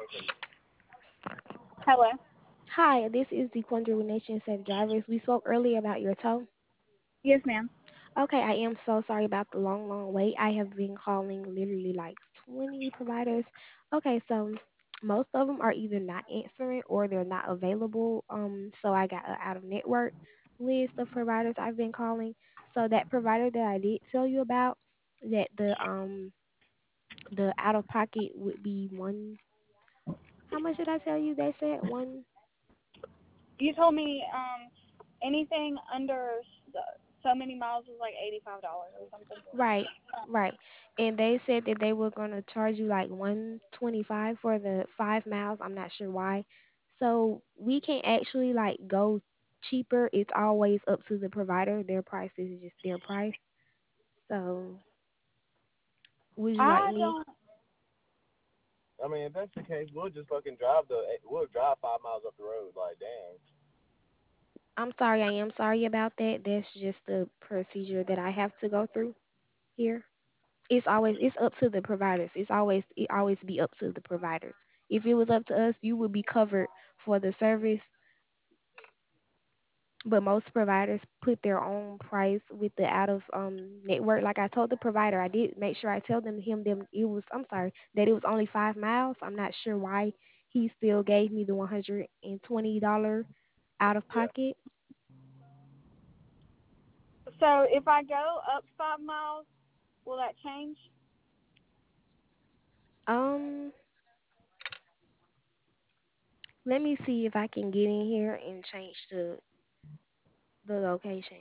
Hello. Hi, this is the Quandary with Nation Safe Drivers. We spoke earlier about your tow. Yes, ma'am. Okay, I am so sorry about the long wait. I have been calling literally like 20 providers. Okay, so most of them are either not answering or they're not available. So I got an out of network list of providers I've been calling. So that provider that I did tell you about, that the out of pocket would be one. How much did I tell you? They said one. You told me anything under so many miles was like $85 or something. Right, right. And they said that they were gonna charge you like 125 for the 5 miles. I'm not sure why. So we can't actually like go cheaper. It's always up to the provider. Their price is just their price. So would you like I me? don't. I'm sorry. I am sorry about that. That's just the procedure that I have to go through here. It's up to the providers. It always be up to the providers. If it was up to us, you would be covered for the service, but most providers put their own price with the out of network. Like I told the provider, I did make sure I tell them it was, I'm sorry, that it was only 5 miles. I'm not sure why he still gave me the $120 out of pocket. So if I go up 5 miles, will that change? Um, Let me see if I can get in here and change the location.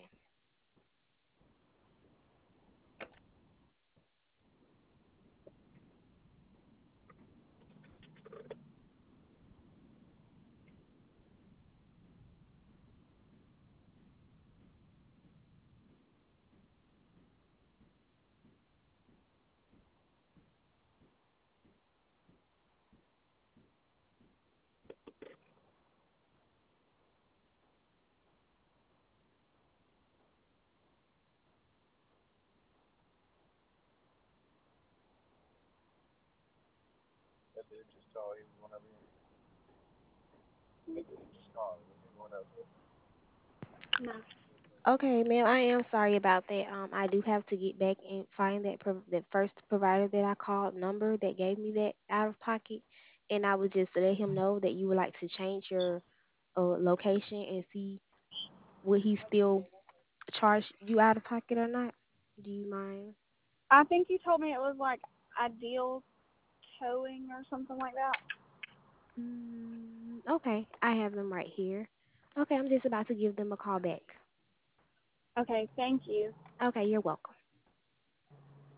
No. Okay, ma'am, I am sorry about that. I do have to get back and find that first provider that I called number that gave me that out of pocket, and I would just let him know that you would like to change your location and see would he still charge you out of pocket or not. Do you mind? I think you told me it was like ideal towing or something like that. Okay, I have them right here. Okay, I'm just about to give them a call back. Okay, thank you. Okay, you're welcome.